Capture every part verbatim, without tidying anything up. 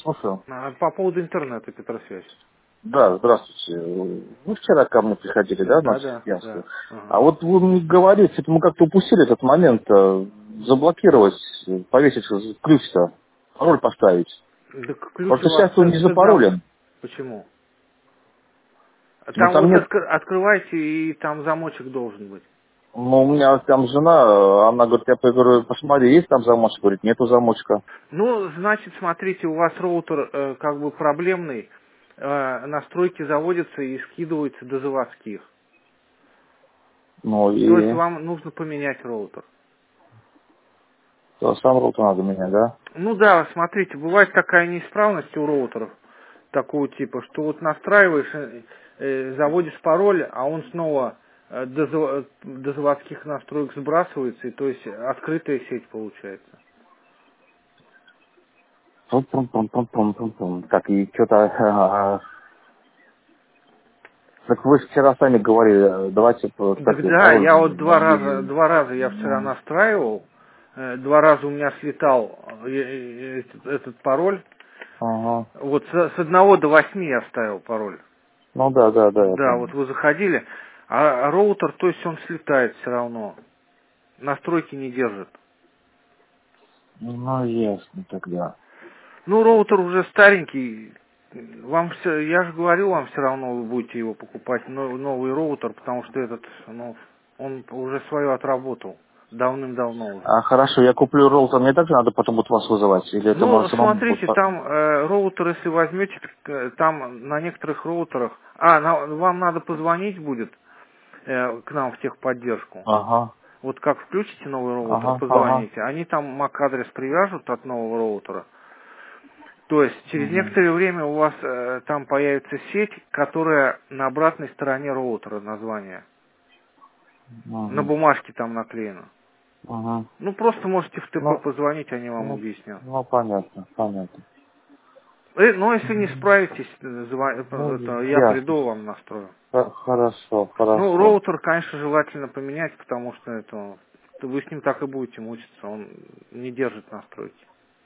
Слушаю. А, По поводу интернета, Петросвязь. Да, здравствуйте. Вы вчера ко мне приходили, да, на Да, да, Яску? да. Ага. А вот вы мне говорите, это мы как-то упустили этот момент, э, заблокировать, э, повесить ключ-то, пароль поставить. Так ключ у Просто вас сейчас он не под зам... запаролен. Почему? Ну Там там вот нет, откр- открывайте, и там замочек должен быть. ну у меня там жена, э, она говорит, я говорю, посмотри, есть там замочек? Говорит, нету замочка. Ну, значит, смотрите, у вас роутер э, как бы проблемный. Э, настройки заводятся и скидываются до заводских. Ну То есть и вам нужно поменять роутер. то сам роутер надо менять, да? Ну да, смотрите, бывает такая неисправность у роутеров такого типа, что вот настраиваешь, э, э, заводишь пароль, а он снова э, до, заво- до заводских настроек сбрасывается, и то есть открытая сеть получается. Пум-пум-пум-пум-пум-пум. Так, и что-то так вы же вчера сами говорили, э, давайте, э, как Так его, да, пароль я вот два раза, не... два раза я вчера Ну, настраивал, э, два раза у меня слетал э, э, этот, этот пароль. ага. Вот с, с одного до восьми я ставил пароль. Ну да, да, да, я Да, вот помню. вы заходили, а роутер, то есть он слетает все равно. Настройки не держит. Ну, ясно тогда. Ну, роутер уже старенький. Вам все, я же говорил, вам все равно вы будете его покупать, но- новый роутер, потому что этот, ну, он уже свое отработал. Давным-давно уже. А хорошо, я куплю роутер, мне также надо потом будет вас вызывать? Или это Ну, можно самому будет? смотрите, там э, роутер, если возьмете, так, э, там на некоторых роутерах... А, на- вам надо позвонить будет э, к нам в техподдержку. Ага, Вот как включите новый роутер, ага, ага. позвоните. Они там мак-адрес привяжут от нового роутера. То есть через Угу. некоторое время у вас э, там появится сеть, которая на обратной стороне роутера название. На Угу. бумажке там наклеено. Угу. Ну, просто можете в ТП Ну, позвонить, они вам ну, объяснят. ну, понятно, понятно. Э, но если не справитесь, э, зва- Ну, э, это я ясно. приду, вам настрою. Х- Хорошо, Ну, хорошо. роутер, конечно, желательно поменять, потому что это вы с ним так и будете мучиться, он не держит настройки.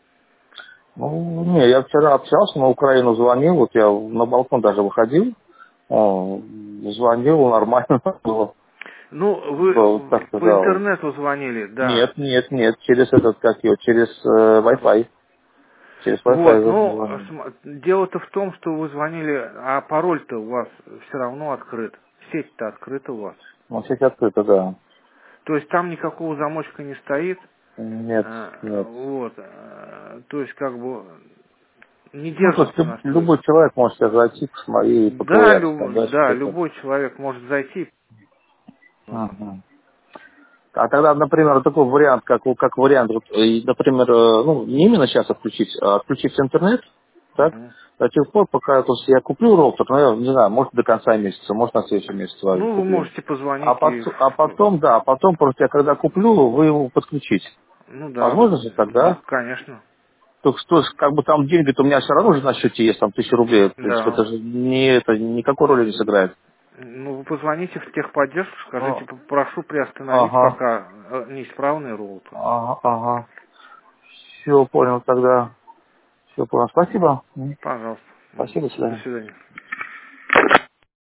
Ну, не, я вчера общался, на Украину звонил, вот я на балкон даже выходил, о, звонил, нормально было. Ну, вы Был, в- как по сказал. интернету звонили, да. Нет, нет, нет, через этот, как его, через э, Wi-Fi. Через Вот, Wi-Fi ну, звонил. см- дело-то в том, что вы звонили, а пароль-то у вас все равно открыт. Сеть-то открыта у вас. Ну, сеть открыта, да. То есть там никакого замочка не стоит. Нет, э, нет. Вот. э, То есть как бы не Ну, то есть держатся люб- любой настройки. человек может себе зайти, посмотреть и Да, поковыряться там, люб- да, да, что-то. любой человек может зайти. Ага. А тогда, например, такой вариант, как, у- как вариант, вот, и, например, э, ну, не именно сейчас отключить, а отключить интернет, так, Мгм. до тех пор, пока то есть я куплю роутер, ну, я не знаю, может до конца месяца, может на следующий месяц вами Ну, вы куплю. можете А, позвонить и... пот- а потом, да, а потом просто я когда куплю, вы его подключите. Ну да, Возможно же тогда? конечно. Только что ж, как бы там деньги-то у меня все равно же на счете есть, там тысяча рублей. В принципе, Да. это же не, это никакой роли не сыграет. Ну, вы позвоните в техподдержку, Ну, скажите, прошу приостановить ага, пока э, неисправный роутер. ага, ага. Все, понял тогда. Все, понял. Спасибо. М, Пожалуйста. М. Спасибо, до До свидания. свидания.